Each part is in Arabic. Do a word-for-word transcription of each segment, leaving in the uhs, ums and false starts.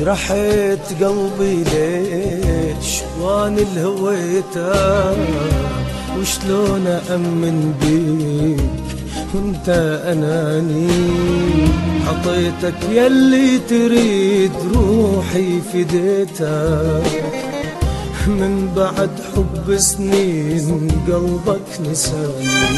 جرحت قلبي ليش وان الهويتك، وشلون أأمن بيك وانت أناني. عطيتك يلي تريد روحي فديتك، من بعد حب سنين قلبك نساني.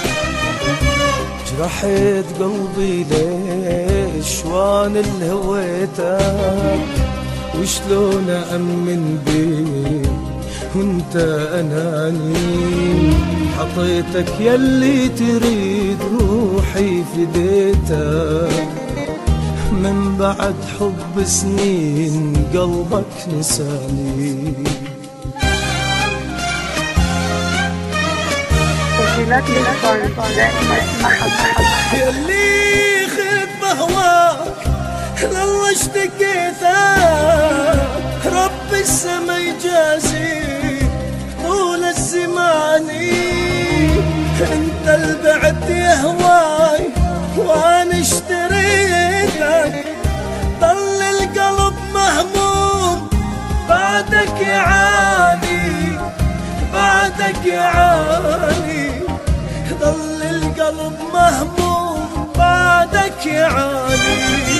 جرحت قلبي ليش وان الهويتك، وشلون أأمن بيك وانت أناني. عطيتك يلي تريد روحي فديتك، من بعد حب سنين قلبك نساني. يلي خذ بهواك لله اشتكيتك، رب السما يجازيك طول الزمان. انت البعد يهواي وانا اشتريتك، ضل القلب مهموم بعدك يعاني، بعدك يعاني. ضل القلب مهموم بعدك يعاني.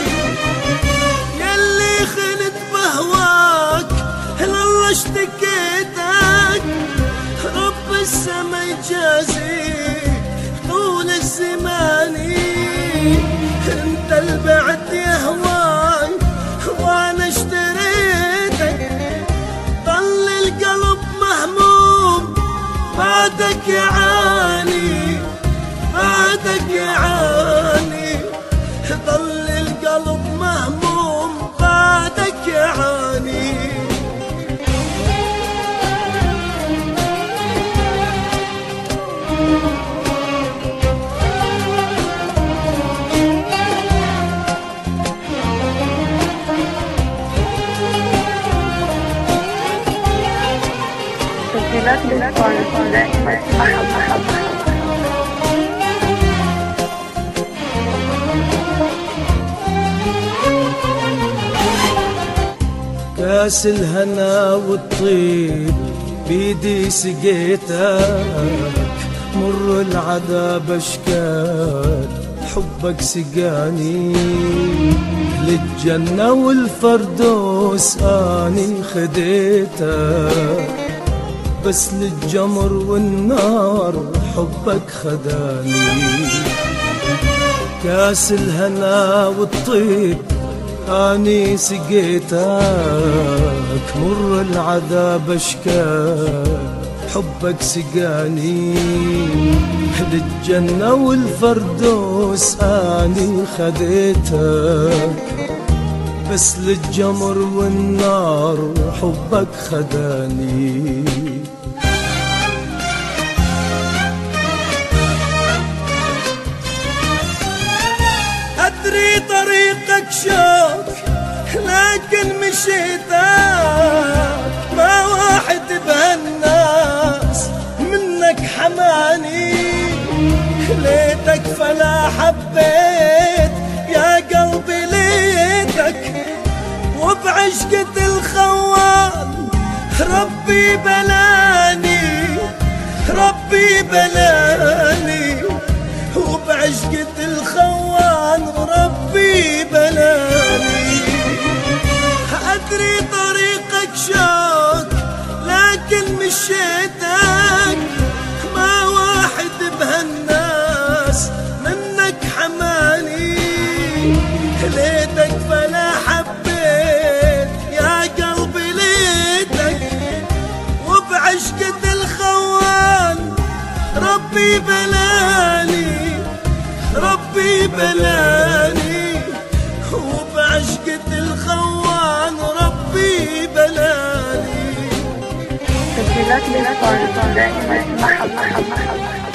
يلي خلت بهواك لله اشتكيتك، رب السما يجازيك طول الزمان. انت البعد يهواي وانا اشتريتك، ضل القلب مهموم بعدك يعاني، بعدك يعاني. ضل القلب مهموم بعدك يعاني. كاس الهنا والطيب بيدي سقيتك، مر العذاب اشكال حبك سقاني. للجنة والفردوس اني خديتك، بس للجمر والنار حبك خداني. كاس الهنا والطيب اني سقيتك، مر العذاب اشكال حبك سقاني. للجنة والفردوس اني خديتك، بس للجمر والنار حبك خداني. أدري طريقك شوق لكن مشيتك، ما واحد بهالناس منك حماني. ليتك فلا حبيت يا قلبي ليتك، وبعشقة الخوان ربي بلاني، ربي بلاني. وبعشقة الخوان ربي بلاني. أدري طريقك شوق لكن مشيتك، ما واحد بهالناس منك حماني. ليتك فلا حبيت يا قلبي ليتك، وبعشقة الخوان ربي بلاني، ربي بلاني. وبعشقة الخوان ربي بلاني. تسجيلات للفرد دائما محل محل محل